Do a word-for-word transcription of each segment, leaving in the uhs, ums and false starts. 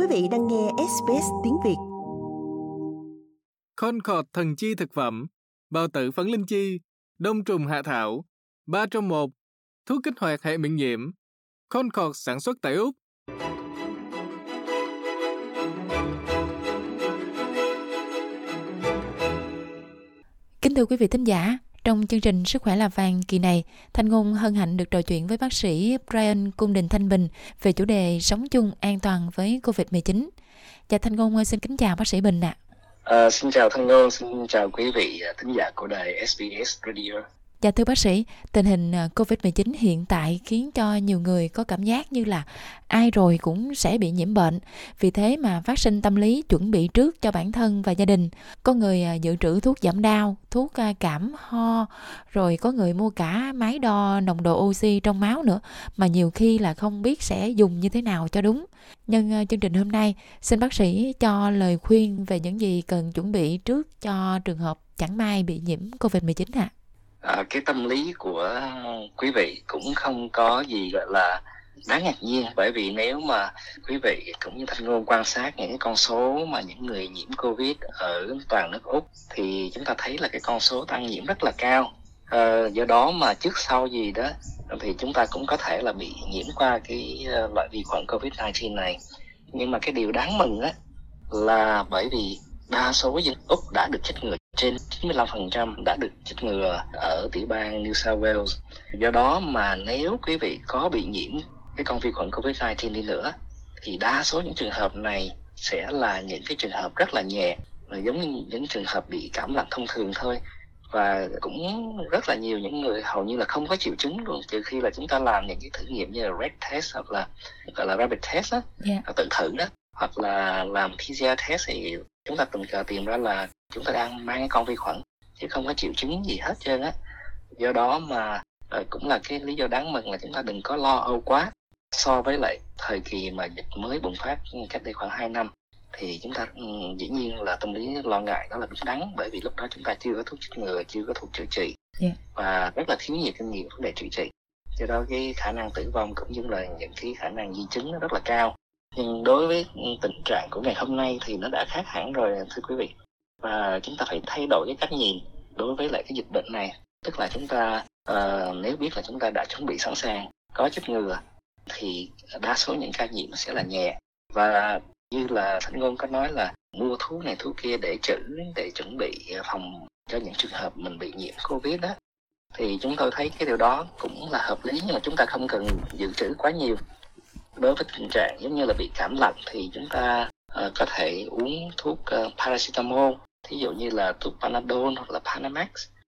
vị đang nghe ét bê ét tiếng Việt. Concord thần chi thực phẩm, bào tử phấn linh chi, đông trùng hạ thảo, ba trong một, thuốc kích hoạt hệ miễn nhiễm. Concord sản xuất tại Úc. Kính thưa quý vị thính giả, trong chương trình Sức khỏe là vàng kỳ này, Thanh Ngôn hân hạnh được trò chuyện với bác sĩ Brian Cung Đình Thanh Bình về chủ đề sống chung an toàn với covid mười chín. Và Thanh Ngôn xin kính chào bác sĩ Bình ạ. À. À, xin chào Thanh Ngôn, xin chào quý vị thính giả của đài ét bê ét Radio. Dạ thưa bác sĩ, tình hình covid mười chín hiện tại khiến cho nhiều người có cảm giác như là ai rồi cũng sẽ bị nhiễm bệnh. Vì thế mà phát sinh tâm lý chuẩn bị trước cho bản thân và gia đình. Có người dự trữ thuốc giảm đau, thuốc cảm ho, rồi có người mua cả máy đo nồng độ oxy trong máu nữa, mà nhiều khi là không biết sẽ dùng như thế nào cho đúng. Nhân chương trình hôm nay, xin bác sĩ cho lời khuyên về những gì cần chuẩn bị trước cho trường hợp chẳng may bị nhiễm covid mười chín ạ. À, cái tâm lý của quý vị cũng không có gì gọi là đáng ngạc nhiên, bởi vì nếu mà quý vị cũng như Thanh Ngôn quan sát những cái con số mà những người nhiễm Covid ở toàn nước Úc thì chúng ta thấy là cái con số tăng nhiễm rất là cao. À, do đó mà trước sau gì đó thì chúng ta cũng có thể là bị nhiễm qua cái loại vi khuẩn covid mười chín này. Nhưng mà cái điều đáng mừng á là bởi vì đa số dân Úc đã được chích ngừa, trên chín mươi lăm phần trăm đã được chích ngừa ở tiểu bang New South Wales. Do đó mà nếu quý vị có bị nhiễm cái con vi khuẩn covid mười chín đi nữa thì đa số những trường hợp này sẽ là những cái trường hợp rất là nhẹ, giống như những trường hợp bị cảm lạnh thông thường thôi. Và cũng rất là nhiều những người hầu như là không có triệu chứng luôn, trừ khi là chúng ta làm những cái thử nghiệm như là red test hoặc là gọi là rapid test đó, yeah. tự thử đó, hoặc là làm pê xê rờ test thì chúng ta tình cờ tìm ra là chúng ta đang mang cái con vi khuẩn chứ không có triệu chứng gì hết trơn á. Do đó mà uh, cũng là cái lý do đáng mừng là chúng ta đừng có lo âu quá. So với lại thời kỳ mà dịch mới bùng phát cách đây khoảng hai năm thì chúng ta um, dĩ nhiên là tâm lý lo ngại đó là đúng đắn, bởi vì lúc đó chúng ta chưa có thuốc chích ngừa, chưa có thuốc chữa trị, yeah. và rất là thiếu nhiều kinh nghiệm vấn đề chữa trị. Do đó cái khả năng tử vong cũng như là những cái khả năng di chứng nó rất là cao. Nhưng đối với tình trạng của ngày hôm nay thì nó đã khác hẳn rồi thưa quý vị. Và chúng ta phải thay đổi cái cách nhìn đối với lại cái dịch bệnh này. Tức là chúng ta uh, nếu biết là chúng ta đã chuẩn bị sẵn sàng có chích ngừa thì đa số những ca nhiễm sẽ là nhẹ. Và như là Thanh Ngôn có nói là mua thuốc này thuốc kia để trữ, để chuẩn bị phòng cho những trường hợp mình bị nhiễm Covid đó, thì chúng tôi thấy cái điều đó cũng là hợp lý, nhưng mà chúng ta không cần dự trữ quá nhiều. Đối với tình trạng giống như là bị cảm lạnh thì chúng ta uh, có thể uống thuốc uh, paracetamol, thí dụ như là thuốc Panadol hoặc là Panamax,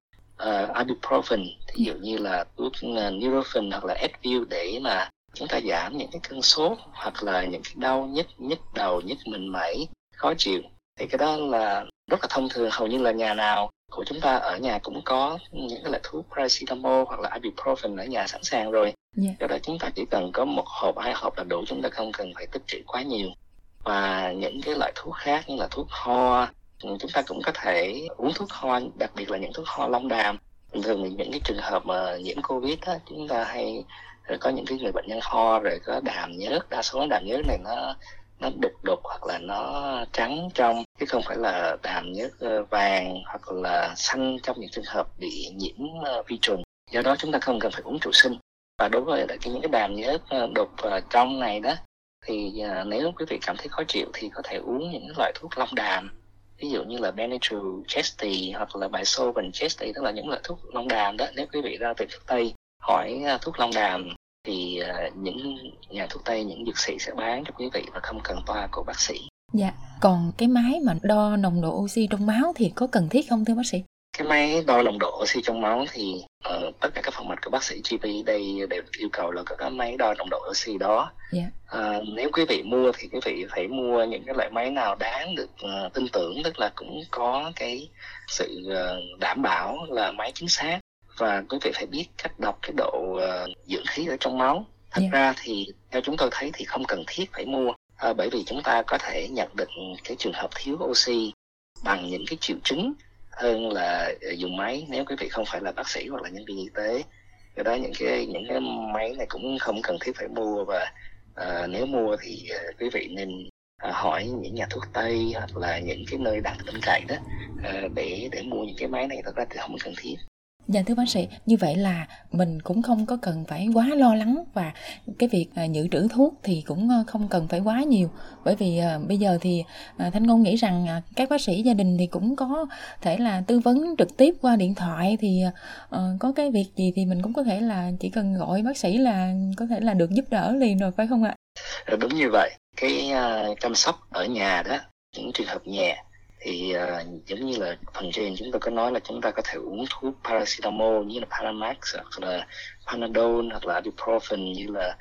uh, ibuprofen, thí dụ như là thuốc uh, Nurofen hoặc là Advil để mà chúng ta giảm những cái cơn sốt hoặc là những cái đau nhức, nhức đầu, nhức mình mẩy, khó chịu. Thì cái đó là rất là thông thường, hầu như là nhà nào của chúng ta ở nhà cũng có những cái loại thuốc paracetamol hoặc là ibuprofen ở nhà sẵn sàng rồi. Yeah. Do đó chúng ta chỉ cần có một hộp, hai hộp là đủ, chúng ta không cần phải tích trữ quá nhiều. Và những cái loại thuốc khác như là thuốc ho, chúng ta cũng có thể uống thuốc ho, đặc biệt là những thuốc ho long đàm. Thường thường những cái trường hợp mà nhiễm Covid á, chúng ta hay có những cái người bệnh nhân ho rồi có đàm nhớt, đa số đàm nhớt này nó nó đục đục hoặc là nó trắng trong, chứ không phải là đàm nhớt vàng hoặc là xanh trong những trường hợp bị nhiễm vi trùng. Do đó chúng ta không cần phải uống trụ sinh. Và đối với cái những cái đàm nhớt đục trong này đó thì nếu quý vị cảm thấy khó chịu thì có thể uống những loại thuốc long đàm, ví dụ như là Benadryl Chesty hoặc là Bisolven Chesty, tức là những loại thuốc long đàm đó. Nếu quý vị ra từ thuốc Tây hỏi thuốc long đàm thì những nhà thuốc Tây, những dược sĩ sẽ bán cho quý vị và không cần toa của bác sĩ. Dạ, còn cái máy mà đo nồng độ oxy trong máu thì có cần thiết không thưa bác sĩ? Cái máy đo nồng độ oxy trong máu thì ở tất cả các phòng mạch của bác sĩ giê pê đây đều yêu cầu là có cái máy đo nồng độ oxy đó. Yeah. À, nếu quý vị mua thì quý vị phải mua những cái loại máy nào đáng được uh, tin tưởng, tức là cũng có cái sự uh, đảm bảo là máy chính xác, và quý vị phải biết cách đọc cái độ uh, dưỡng khí ở trong máu. Thật yeah. ra thì theo chúng tôi thấy thì không cần thiết phải mua, uh, bởi vì chúng ta có thể nhận định cái trường hợp thiếu oxy bằng những cái triệu chứng hơn là dùng máy nếu quý vị không phải là bác sĩ hoặc là nhân viên y tế. Do đó những cái những cái máy này cũng không cần thiết phải mua, và uh, nếu mua thì uh, quý vị nên à, hỏi những nhà thuốc Tây hoặc là những cái nơi đặt bên cạnh đó à, để để mua những cái máy này, thật ra thì không cần thiết. Dạ thưa bác sĩ, như vậy là mình cũng không có cần phải quá lo lắng, và cái việc à, dự trữ thuốc thì cũng không cần phải quá nhiều. Bởi vì à, bây giờ thì à, Thanh Ngôn nghĩ rằng à, các bác sĩ gia đình thì cũng có thể là tư vấn trực tiếp qua điện thoại, thì à, có cái việc gì thì mình cũng có thể là chỉ cần gọi bác sĩ là có thể là được giúp đỡ liền rồi, phải không ạ? Đúng như vậy, cái uh, chăm sóc ở nhà đó, những trường hợp nhẹ thì uh, giống như là phần trên chúng tôi có nói là chúng ta có thể uống thuốc paracetamol như là Paramax hoặc là Panadol hoặc là ibuprofen như là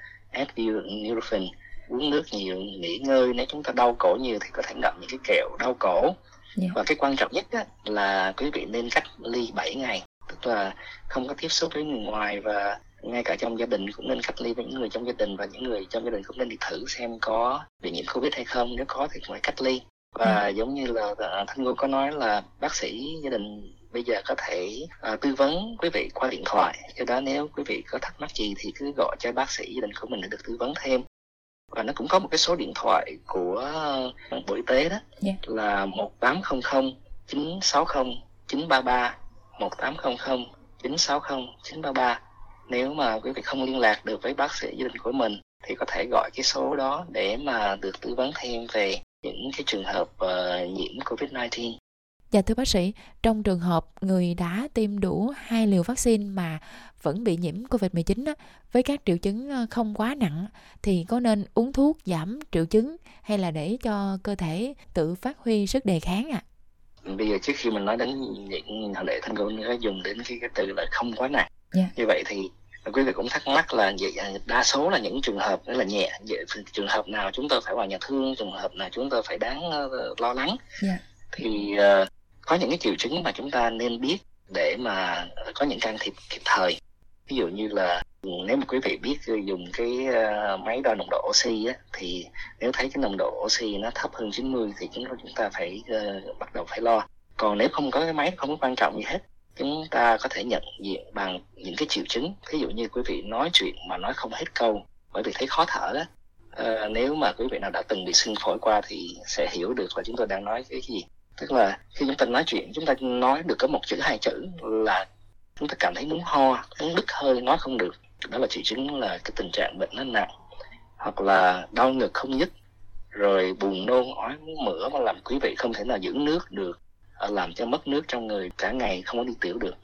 Advil, uống nước nhiều, nghỉ ngơi. Nếu chúng ta đau cổ nhiều thì có thể ngậm những cái kẹo đau cổ. Yeah. Và cái quan trọng nhất á, là quý vị nên cách ly bảy ngày, tức là không có tiếp xúc với người ngoài, và ngay cả trong gia đình cũng nên cách ly với những người trong gia đình, và những người trong gia đình cũng nên đi thử xem có bị nhiễm Covid hay không, nếu có thì phải cách ly. Và ừ. giống như là Thanh Ngôn có nói là bác sĩ gia đình bây giờ có thể uh, tư vấn quý vị qua điện thoại, do đó nếu quý vị có thắc mắc gì thì cứ gọi cho bác sĩ gia đình của mình để được tư vấn thêm. Và nó cũng có một cái số điện thoại của uh, Bộ Y tế đó, yeah. là một tám không không chín sáu không chín ba ba, một tám không không chín sáu không chín ba ba. Nếu mà quý vị không liên lạc được với bác sĩ gia đình của mình thì có thể gọi cái số đó để mà được tư vấn thêm về những cái trường hợp uh, nhiễm covid mười chín. Dạ thưa bác sĩ, trong trường hợp người đã tiêm đủ hai liều vaccine mà vẫn bị nhiễm covid mười chín á, với các triệu chứng không quá nặng thì có nên uống thuốc giảm triệu chứng hay là để cho cơ thể tự phát huy sức đề kháng ạ? À? Bây giờ trước khi mình nói đến những hồi nãy Thanh Ngôn có dùng đến cái, cái từ là không quá nặng. Yeah. Như vậy thì quý vị cũng thắc mắc là vậy, đa số là những trường hợp đó là nhẹ, vậy, trường hợp nào chúng tôi phải vào nhà thương, trường hợp nào chúng tôi phải đáng uh, lo lắng. Yeah. Thì uh, có những cái triệu chứng mà chúng ta nên biết để mà có những can thiệp kịp thời. Ví dụ như là nếu mà quý vị biết dùng cái uh, máy đo nồng độ oxy á, thì nếu thấy cái nồng độ oxy nó thấp hơn chín mươi thì chúng chúng ta phải uh, bắt đầu phải lo. Còn nếu không có cái máy, không có quan trọng gì hết, chúng ta có thể nhận diện bằng những cái triệu chứng. Ví dụ như quý vị nói chuyện mà nói không hết câu bởi vì thấy khó thở đó. À, nếu mà quý vị nào đã từng bị sưng phổi qua thì sẽ hiểu được là chúng tôi đang nói cái gì. Tức là khi chúng ta nói chuyện, chúng ta nói được có một chữ hai chữ là chúng ta cảm thấy muốn ho, muốn đứt hơi, nói không được. Đó là triệu chứng là cái tình trạng bệnh nó nặng. Hoặc là đau ngực không dứt, rồi buồn nôn, ói mửa mà làm quý vị không thể nào giữ nước được, làm cho mất nước trong người cả ngày, không có đi tiểu được.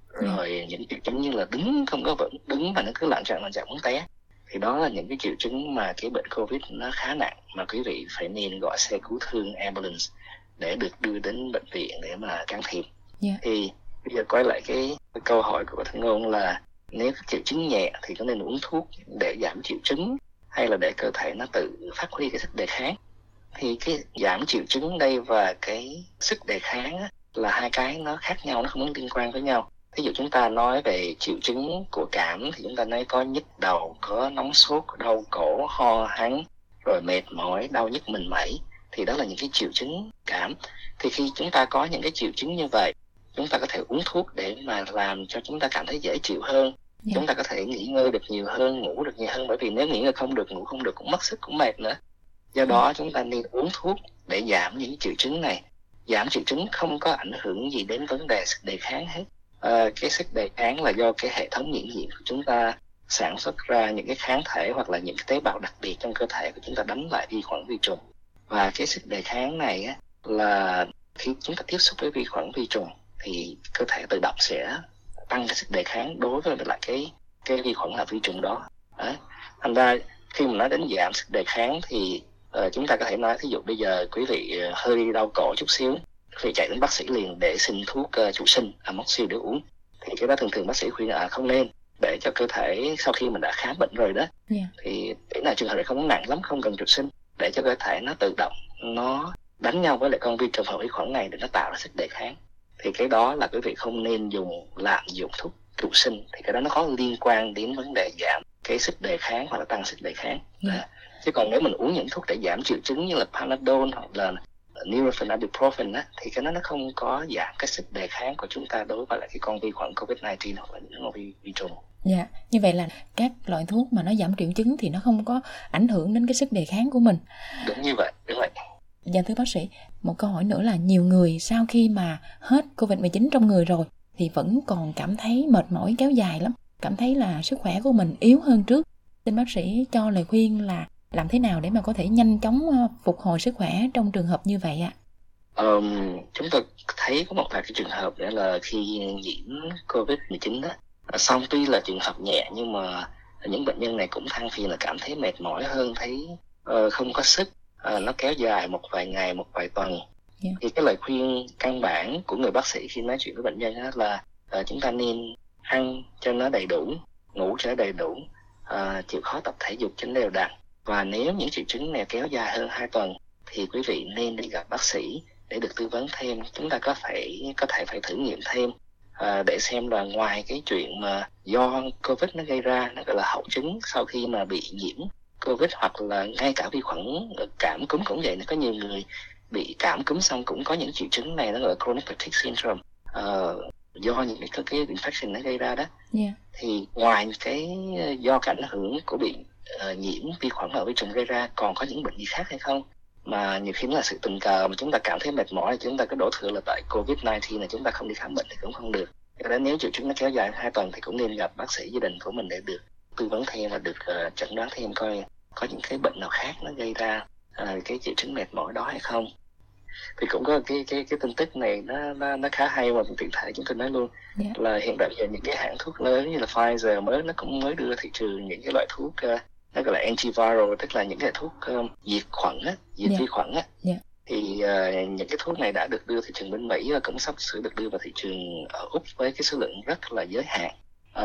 Rồi những triệu chứng như là đứng không có vững, đứng mà nó cứ lạng trạng lạng trạng muốn té, thì đó là những cái triệu chứng mà cái bệnh Covid nó khá nặng, mà quý vị phải nên gọi xe cứu thương ambulance để được đưa đến bệnh viện để mà can thiệp. Yeah. Thì bây giờ quay lại cái, cái câu hỏi của Thanh Ngôn là nếu triệu chứng nhẹ thì có nên uống thuốc để giảm triệu chứng hay là để cơ thể nó tự phát huy cái sức đề kháng. Thì cái giảm triệu chứng đây và cái sức đề kháng á, là hai cái nó khác nhau, nó không có liên quan với nhau. Ví dụ chúng ta nói về triệu chứng của cảm thì chúng ta nói có nhức đầu, có nóng sốt, đau cổ, ho hắng, rồi mệt mỏi, đau nhức mình mẩy, thì đó là những cái triệu chứng cảm. Thì khi chúng ta có những cái triệu chứng như vậy, chúng ta có thể uống thuốc để mà làm cho chúng ta cảm thấy dễ chịu hơn. Yeah. Chúng ta có thể nghỉ ngơi được nhiều hơn, ngủ được nhiều hơn, bởi vì nếu nghỉ ngơi không được, ngủ không được cũng mất sức, cũng mệt nữa. Do đó chúng ta nên uống thuốc để giảm những triệu chứng này. Giảm triệu chứng không có ảnh hưởng gì đến vấn đề sức đề kháng hết. À, cái sức đề kháng là do cái hệ thống miễn dịch của chúng ta sản xuất ra những cái kháng thể hoặc là những cái tế bào đặc biệt trong cơ thể của chúng ta đánh lại vi khuẩn vi trùng. Và cái sức đề kháng này á, là khi chúng ta tiếp xúc với vi khuẩn vi trùng thì cơ thể tự động sẽ tăng cái sức đề kháng đối với lại cái cái vi khuẩn là vi trùng đó. Đấy. Thành ra khi mà nói đến giảm sức đề kháng thì uh, chúng ta có thể nói, thí dụ bây giờ quý vị uh, hơi đau cổ chút xíu, quý vị chạy đến bác sĩ liền để xin thuốc uh, trụ sinh amoxicillin để uống, thì cái đó thường thường bác sĩ khuyên là không nên, để cho cơ thể sau khi mình đã khám bệnh rồi đó, yeah. thì để là trường hợp này không nặng lắm, không cần trụ sinh, để cho cơ thể nó tự động nó đánh nhau với lại con vi trùng hoặc vi khuẩn này để nó tạo ra sức đề kháng. Thì cái đó là quý vị không nên dùng lạm dụng thuốc trụ sinh, thì cái đó nó có liên quan đến vấn đề giảm cái sức đề kháng hoặc là tăng sức đề kháng. Yeah. Chứ còn nếu mình uống những thuốc để giảm triệu chứng như là Panadol hoặc là Nurofen, Ibuprofen á, thì cái đó nó không có giảm cái sức đề kháng của chúng ta đối với lại cái con vi khuẩn covid mười chín hoặc là những con vi, vi trùng. Dạ, yeah. Như vậy là các loại thuốc mà nó giảm triệu chứng thì nó không có ảnh hưởng đến cái sức đề kháng của mình. Đúng như vậy, đúng vậy. Dạ thưa bác sĩ, một câu hỏi nữa là nhiều người sau khi mà hết covid mười chín trong người rồi thì vẫn còn cảm thấy mệt mỏi kéo dài lắm, cảm thấy là sức khỏe của mình yếu hơn trước. Xin bác sĩ cho lời khuyên là làm thế nào để mà có thể nhanh chóng phục hồi sức khỏe trong trường hợp như vậy ạ? Um, chúng tôi thấy có một vài cái trường hợp nữa là khi nhiễm covid mười chín đó, xong tuy là trường hợp nhẹ nhưng mà những bệnh nhân này cũng than phiền là cảm thấy mệt mỏi hơn, thấy uh, không có sức, uh, nó kéo dài một vài ngày, một vài tuần. Yeah. Thì cái lời khuyên căn bản của người bác sĩ khi nói chuyện với bệnh nhân đó là uh, chúng ta nên ăn cho nó đầy đủ, ngủ cho nó đầy đủ, uh, chịu khó tập thể dục cho nó đều đặn. Và nếu những triệu chứng này kéo dài hơn hai tuần thì quý vị nên đi gặp bác sĩ để được tư vấn thêm. Chúng ta có thể có thể phải thử nghiệm thêm à, để xem là ngoài cái chuyện mà do Covid nó gây ra, nó gọi là hậu chứng sau khi mà bị nhiễm Covid, hoặc là ngay cả vi khuẩn cảm cúm cũng vậy. Có nhiều người bị cảm cúm xong cũng có những triệu chứng này, nó gọi là chronic fatigue syndrome, à, do những cái, cái infection nó gây ra đó. Yeah. Thì ngoài cái do cảnh hưởng của bị uh, nhiễm vi khuẩn ở vi trùng gây ra, còn có những bệnh gì khác hay không? Mà nhiều khi nó là sự tình cờ mà chúng ta cảm thấy mệt mỏi, chúng ta có đổ thừa là tại covid mười chín là chúng ta không đi khám bệnh thì cũng không được. Cho nên nếu triệu chứng nó kéo dài hai tuần thì cũng nên gặp bác sĩ gia đình của mình để được tư vấn thêm và được uh, chẩn đoán thêm coi có những cái bệnh nào khác nó gây ra uh, cái triệu chứng mệt mỏi đó hay không. Thì cũng có cái cái cái tin tức này nó nó, nó khá hay mà tiện thể chúng tôi nói luôn. Yeah. Là hiện tại giờ những cái hãng thuốc lớn như là Pfizer mới nó cũng mới đưa thị trường những cái loại thuốc uh, nó gọi là antiviral, tức là những cái thuốc um, diệt khuẩn á, diệt yeah. vi khuẩn á. Yeah. Thì uh, những cái thuốc này đã được đưa thị trường bên Mỹ và cũng sắp sửa được đưa vào thị trường ở Úc với cái số lượng rất là giới hạn,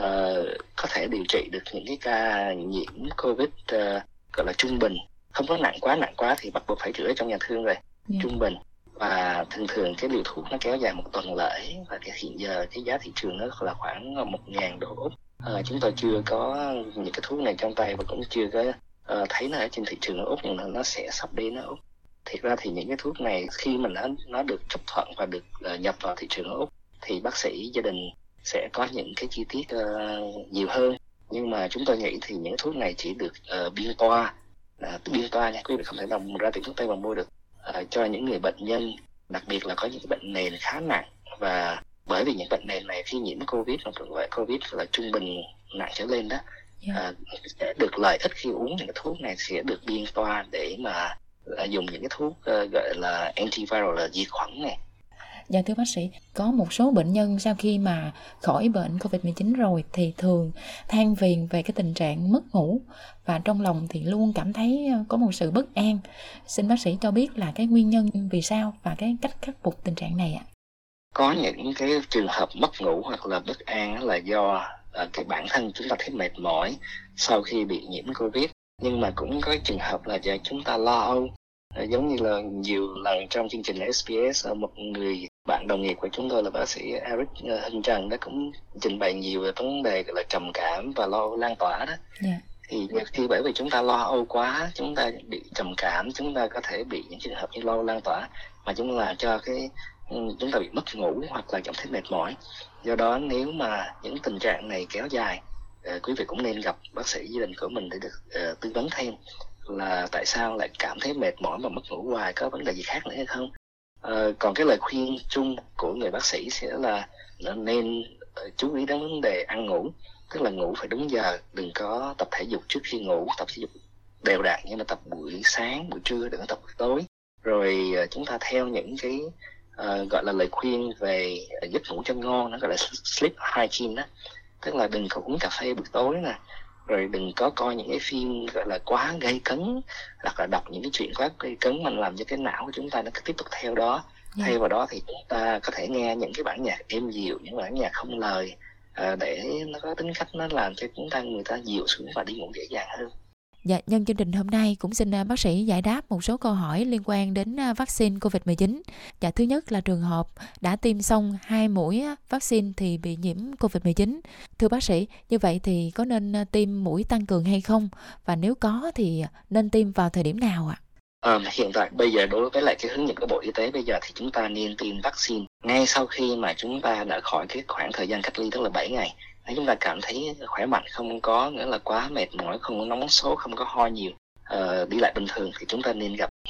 uh, có thể điều trị được những cái ca nhiễm Covid uh, gọi là trung bình, không có nặng quá, nặng quá thì bắt buộc phải chữa trong nhà thương rồi. Yeah. Trung bình, và thường thường cái liều thuốc nó kéo dài một tuần lễ, và cái hiện giờ cái giá thị trường nó là khoảng một ngàn đô Úc. À, chúng tôi chưa có những cái thuốc này trong tay và cũng chưa có uh, thấy nó ở trên thị trường ở Úc, nhưng mà nó sẽ sắp đến ở Úc. Thiệt ra thì những cái thuốc này khi mà nó nó được chấp thuận và được uh, nhập vào thị trường ở Úc thì bác sĩ gia đình sẽ có những cái chi tiết uh, nhiều hơn. Nhưng mà chúng tôi nghĩ thì những thuốc này chỉ được uh, biên toa, uh, biên toa nha quý vị, không thể nào ra tiệm thuốc tây mà mua được, uh, cho những người bệnh nhân, đặc biệt là có những cái bệnh nền khá nặng. Và bởi vì những bệnh nền này khi nhiễm Covid hoặc gọi Covid là trung bình nặng trở lên đó, yeah. à, sẽ được lợi ích khi uống những cái thuốc này, sẽ được biên toa để mà là dùng những cái thuốc uh, gọi là antiviral, là diệt khuẩn này. Dạ thưa bác sĩ, có một số bệnh nhân sau khi mà khỏi bệnh covid mười chín rồi thì thường than phiền về cái tình trạng mất ngủ, và trong lòng thì luôn cảm thấy có một sự bất an. Xin bác sĩ cho biết là cái nguyên nhân vì sao và cái cách khắc phục tình trạng này ạ. Có những cái trường hợp mất ngủ hoặc là bất an là do uh, cái bản thân chúng ta thấy mệt mỏi sau khi bị nhiễm Covid, nhưng mà cũng có trường hợp là do chúng ta lo âu. Uh, giống như là nhiều lần trong chương trình ét bê ét, uh, một người bạn đồng nghiệp của chúng tôi là bác sĩ Eric uh, Hưng Trần đã cũng trình bày nhiều về vấn đề gọi là trầm cảm và lo âu lan tỏa đó. Yeah. Thì nhiều khi bởi vì chúng ta lo âu quá, chúng ta bị trầm cảm, chúng ta có thể bị những trường hợp như lo âu lan tỏa mà chúng làm cho cái chúng ta bị mất ngủ hoặc là cảm thấy mệt mỏi. Do đó nếu mà những tình trạng này kéo dài, uh, quý vị cũng nên gặp bác sĩ gia đình của mình để được uh, tư vấn thêm là tại sao lại cảm thấy mệt mỏi và mất ngủ hoài, có vấn đề gì khác nữa hay không. Uh, còn cái lời khuyên chung của người bác sĩ sẽ là nên uh, chú ý đến vấn đề ăn ngủ, tức là ngủ phải đúng giờ, đừng có tập thể dục trước khi ngủ, tập thể dục đều đặn nhưng mà tập buổi sáng, buổi trưa, đừng có tập buổi tối. Rồi uh, chúng ta theo những cái Uh, gọi là lời khuyên về uh, giấc ngủ cho ngon, nó gọi là sleep hygiene đó, tức là đừng có uống cà phê buổi tối nè, rồi đừng có coi những cái phim gọi là quá gây cấn, hoặc là đọc những cái chuyện quá gây cấn mà làm cho cái não của chúng ta nó cứ tiếp tục theo đó. Yeah. Thay vào đó thì chúng ta có thể nghe những cái bản nhạc êm dịu, những bản nhạc không lời, uh, để nó có tính cách nó làm cho chúng ta người ta dịu xuống và đi ngủ dễ dàng hơn. Dạ, nhân chương trình hôm nay cũng xin bác sĩ giải đáp một số câu hỏi liên quan đến vaccine covid mười chín. Dạ, thứ nhất là trường hợp đã tiêm xong hai mũi vaccine thì bị nhiễm covid mười chín. Thưa bác sĩ, như vậy thì có nên tiêm mũi tăng cường hay không? Và nếu có thì nên tiêm vào thời điểm nào ạ? À, hiện tại bây giờ đối với lại cái hướng dẫn của Bộ Y tế bây giờ thì chúng ta nên tiêm vaccine ngay sau khi mà chúng ta đã khỏi cái khoảng thời gian cách ly, tức là bảy ngày. Nếu chúng ta cảm thấy khỏe mạnh, không có nghĩa là quá mệt mỏi, không có nóng sốt, không có ho nhiều, uh, đi lại bình thường thì chúng ta nên gặp um,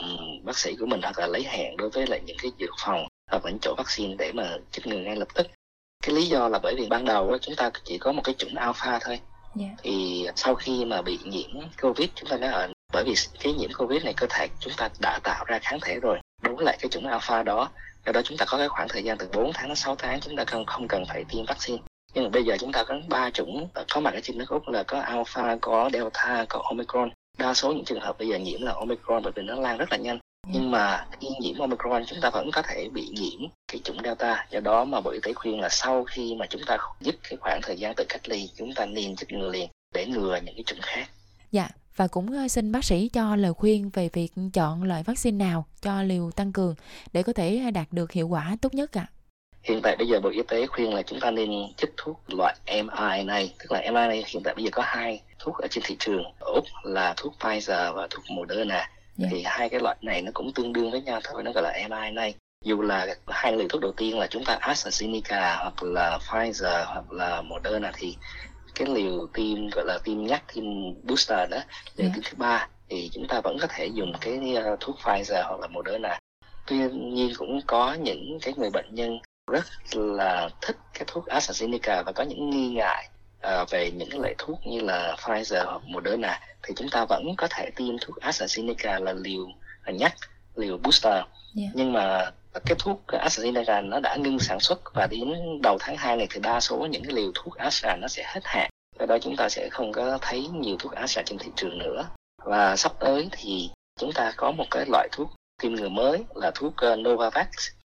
bác sĩ của mình, hoặc là lấy hẹn đối với lại những cái dược phòng hoặc là những chỗ vaccine để mà chích ngừa ngay lập tức. Cái lý do là bởi vì ban đầu á, chúng ta chỉ có một cái chủng alpha thôi. Yeah. Thì sau khi mà bị nhiễm Covid, chúng ta nói ở bởi vì cái nhiễm Covid này cơ thể chúng ta đã tạo ra kháng thể rồi đối với lại cái chủng alpha đó. Do đó chúng ta có cái khoảng thời gian từ bốn tháng đến sáu tháng chúng ta không không cần phải tiêm vaccine. Nhưng mà bây giờ chúng ta có ba chủng có mặt ở trên nước Úc là có alpha, có delta, có omicron. Đa số những trường hợp bây giờ nhiễm là omicron bởi vì nó lan rất là nhanh. Nhưng mà khi nhiễm omicron chúng ta vẫn có thể bị nhiễm cái chủng delta. Do đó mà Bộ Y tế khuyên là sau khi mà chúng ta dứt cái khoảng thời gian tự cách ly, chúng ta nên chích ngừa liền để ngừa những cái chủng khác. Dạ, và cũng xin bác sĩ cho lời khuyên về việc chọn loại vaccine nào cho liều tăng cường để có thể đạt được hiệu quả tốt nhất ạ. À? Hiện tại bây giờ Bộ Y tế khuyên là chúng ta nên chích thuốc loại em rờ en a, tức là em rờ en a hiện tại bây giờ có hai thuốc ở trên thị trường. Ở Úc là thuốc Pfizer và thuốc Moderna. Yeah. Thì hai cái loại này nó cũng tương đương với nhau thôi, nó gọi là em rờ en a. Dù là hai liều thuốc đầu tiên là chúng ta AstraZeneca hoặc là Pfizer hoặc là Moderna thì cái liều tiêm gọi là tiêm nhắc, tiêm booster đó, liều yeah. tiêm thứ ba thì chúng ta vẫn có thể dùng cái thuốc Pfizer hoặc là Moderna. Tuy nhiên cũng có những cái người bệnh nhân rất là thích cái thuốc AstraZeneca và có những nghi ngại uh, về những cái loại thuốc như là Pfizer hoặc Moderna thì chúng ta vẫn có thể tiêm thuốc AstraZeneca là liều là nhắc, liều booster. Yeah. Nhưng mà cái thuốc AstraZeneca nó đã ngưng sản xuất và đến đầu tháng hai này thì đa số những cái liều thuốc Astra nó sẽ hết hạn. Do đó chúng ta sẽ không có thấy nhiều thuốc Astra trên thị trường nữa. Và sắp tới thì chúng ta có một cái loại thuốc tiêm ngừa mới là thuốc uh, Novavax.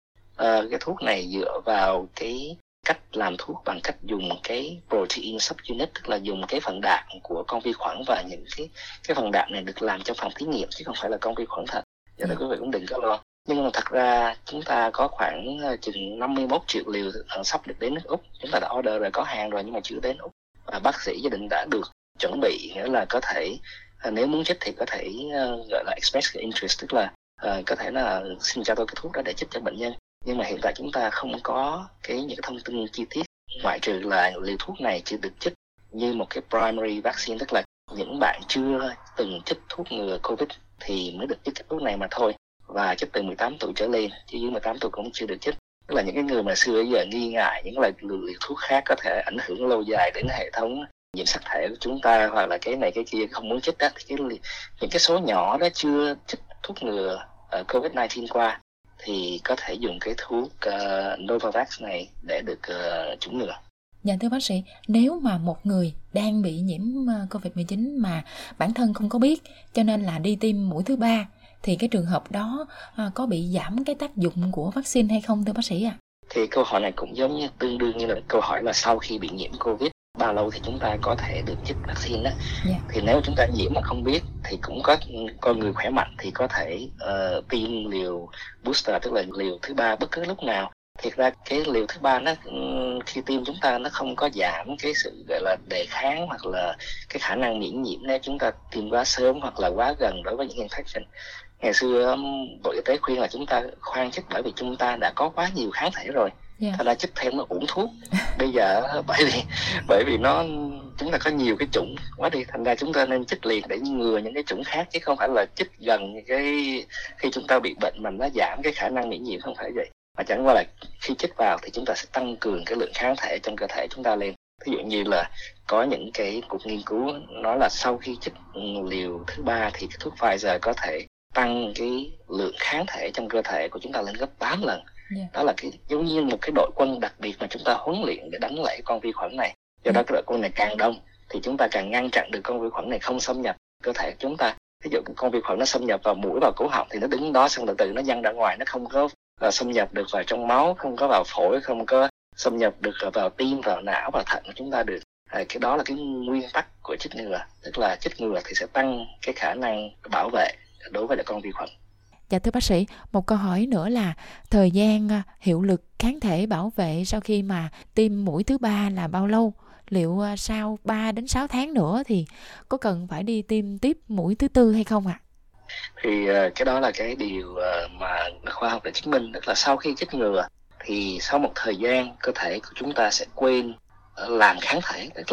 Uh, cái thuốc này dựa vào cái cách làm thuốc bằng cách dùng cái protein subunit, tức là dùng cái phần đạm của con vi khuẩn, và những cái cái phần đạm này được làm trong phòng thí nghiệm chứ không phải là con vi khuẩn thật. Do đó quý vị cũng đừng có lo. Nhưng mà thật ra chúng ta có khoảng chừng năm mươi mốt triệu liều sắp được đến nước Úc. Chúng ta đã order rồi, có hàng rồi nhưng mà chưa đến Úc. Và bác sĩ gia đình đã được chuẩn bị, nghĩa là có thể nếu muốn chích thì có thể uh, gọi là express interest, tức là uh, có thể là xin cho tôi cái thuốc đó để chích cho bệnh nhân. Nhưng mà hiện tại chúng ta không có cái những cái thông tin chi tiết, ngoại trừ là liều thuốc này chỉ được chích như một cái primary vaccine, tức là những bạn chưa từng chích thuốc ngừa Covid thì mới được chích cái thuốc này mà thôi. Và chích từ mười tám tuổi trở lên, chứ dưới mười tám tuổi cũng chưa được chích. Tức là những cái người mà xưa giờ nghi ngại những loại liều thuốc khác có thể ảnh hưởng lâu dài đến hệ thống nhiễm sắc thể của chúng ta, hoặc là cái này cái kia không muốn chích đó, thì cái, những cái số nhỏ đó chưa chích thuốc ngừa uh, covid mười chín qua thì có thể dùng cái thuốc uh, Novavax này để được uh, chủng ngừa. Dạ thưa bác sĩ, nếu mà một người đang bị nhiễm covid mười chín mà bản thân không có biết cho nên là đi tiêm mũi thứ ba thì cái trường hợp đó à, có bị giảm cái tác dụng của vaccine hay không thưa bác sĩ ạ? À? Thì câu hỏi này cũng giống như tương đương như là câu hỏi là sau khi bị nhiễm Covid bao lâu thì chúng ta có thể được chích vaccine đó. Yeah. Thì nếu chúng ta nhiễm mà không biết thì cũng có con người khỏe mạnh thì có thể uh, tiêm liều booster, tức là liều thứ ba bất cứ lúc nào. Thiệt ra cái liều thứ ba nó khi tiêm chúng ta nó không có giảm cái sự gọi là đề kháng hoặc là cái khả năng miễn nhiễm nếu chúng ta tiêm quá sớm hoặc là quá gần đối với những infection. Ngày xưa Bộ Y tế khuyên là chúng ta khoan chích bởi vì chúng ta đã có quá nhiều kháng thể rồi. Yeah. Thật ra chích thêm nó uổng thuốc. Bây giờ bởi vì bởi vì nó chúng ta có nhiều cái chủng quá đi, thành ra chúng ta nên chích liền để ngừa những cái chủng khác, chứ không phải là chích gần cái khi chúng ta bị bệnh mà nó giảm cái khả năng miễn nhiễm, không phải vậy. Mà chẳng qua là khi chích vào thì chúng ta sẽ tăng cường cái lượng kháng thể trong cơ thể chúng ta lên. Ví dụ như là có những cái cuộc nghiên cứu nói là sau khi chích liều thứ ba thì cái thuốc Pfizer có thể tăng cái lượng kháng thể trong cơ thể của chúng ta lên gấp tám lần. Yeah. Đó là cái giống như một cái đội quân đặc biệt mà chúng ta huấn luyện để đánh lại con vi khuẩn này. Do đó cái đội quân này càng đông thì chúng ta càng ngăn chặn được con vi khuẩn này không xâm nhập cơ thể chúng ta. Ví dụ con vi khuẩn nó xâm nhập vào mũi, vào cổ họng thì nó đứng đó xong từ từ nó văng ra ngoài, nó không có uh, xâm nhập được vào trong máu, không có vào phổi, không có xâm nhập được vào tim, vào não, vào thận của chúng ta được. À, cái đó là cái nguyên tắc của chích ngừa, tức là chích ngừa thì sẽ tăng cái khả năng bảo vệ đối với lại con vi khuẩn. Dạ thưa bác sĩ, một câu hỏi nữa là thời gian hiệu lực kháng thể bảo vệ sau khi mà tiêm mũi thứ ba là bao lâu? Liệu sau ba đến sáu tháng nữa thì có cần phải đi tiêm tiếp mũi thứ tư hay không ạ? À? Thì cái đó là cái điều mà khoa học đã chứng minh, tức là sau khi chích ngừa thì sau một thời gian cơ thể của chúng ta sẽ quên làm kháng thể, tức là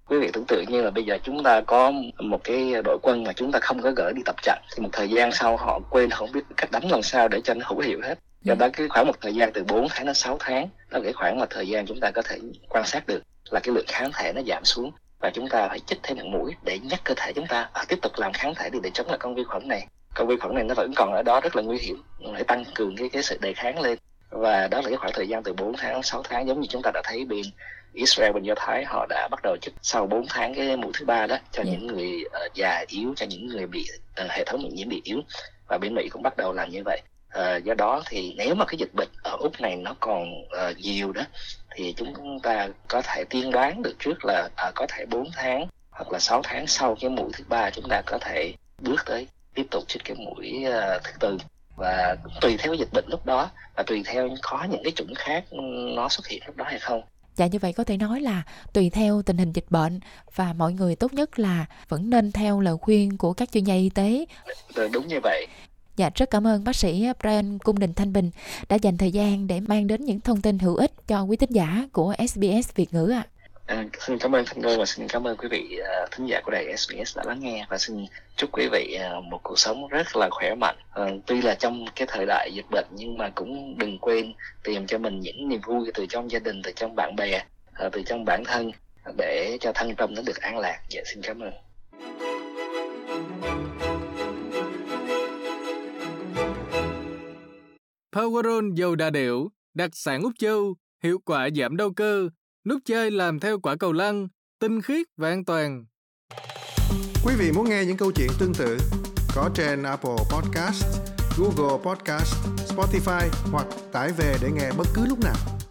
Quý vị tưởng tượng như là bây giờ chúng ta có một cái đội quân mà chúng ta không có gửi đi tập trận, thì một thời gian sau họ quên, không biết cách đánh làm sao để cho nó hữu hiệu hết. Do đó cái khoảng một thời gian từ bốn tháng đến sáu tháng, đó là cái khoảng mà thời gian chúng ta có thể quan sát được là cái lượng kháng thể nó giảm xuống, và chúng ta phải chích thêm một mũi để nhắc cơ thể chúng ta à, tiếp tục làm kháng thể đi để chống lại con vi khuẩn này. Con vi khuẩn này nó vẫn còn ở đó, rất là nguy hiểm, phải tăng cường cái cái sự đề kháng lên. Và đó là cái khoảng thời gian từ bốn tháng đến sáu tháng, giống như chúng ta đã thấy bên Israel, bên Do Thái họ đã bắt đầu chích sau bốn tháng cái mũi thứ ba đó cho yeah. những người uh, già yếu, cho những người bị uh, hệ thống miễn nhiễm bị yếu, và bên Mỹ cũng bắt đầu làm như vậy. Uh, do đó thì nếu mà cái dịch bệnh ở Úc này nó còn uh, nhiều đó, thì chúng ta có thể tiên đoán được trước là uh, có thể bốn tháng hoặc là sáu tháng sau cái mũi thứ ba chúng ta có thể bước tới tiếp tục chích cái mũi uh, thứ tư. Và tùy theo dịch bệnh lúc đó, và tùy theo có những cái chủng khác nó xuất hiện lúc đó hay không. Dạ, như vậy có thể nói là tùy theo tình hình dịch bệnh, và mọi người tốt nhất là vẫn nên theo lời khuyên của các chuyên gia y tế. Đúng như vậy. Dạ, rất cảm ơn bác sĩ Brian Cung Đình Thanh Bình đã dành thời gian để mang đến những thông tin hữu ích cho quý thính giả của ét bê ét Việt ngữ ạ. À, xin cảm ơn Thanh Ngân và xin cảm ơn quý vị uh, thính giả của đài ét bê ét đã lắng nghe, và xin chúc quý vị uh, một cuộc sống rất là khỏe mạnh. Uh, tuy là trong cái thời đại dịch bệnh nhưng mà cũng đừng quên tìm cho mình những niềm vui từ trong gia đình, từ trong bạn bè, uh, từ trong bản thân, uh, để cho thân tâm nó được an lạc. Dạ, xin cảm ơn. Powerol dầu đà điểu, đặc sản Úc Châu, hiệu quả giảm đau cơ, nút chơi làm theo quả cầu lăn, tinh khiết và an toàn. Quý vị muốn nghe những câu chuyện tương tự có trên Apple Podcast, Google Podcast, Spotify hoặc tải về để nghe bất cứ lúc nào.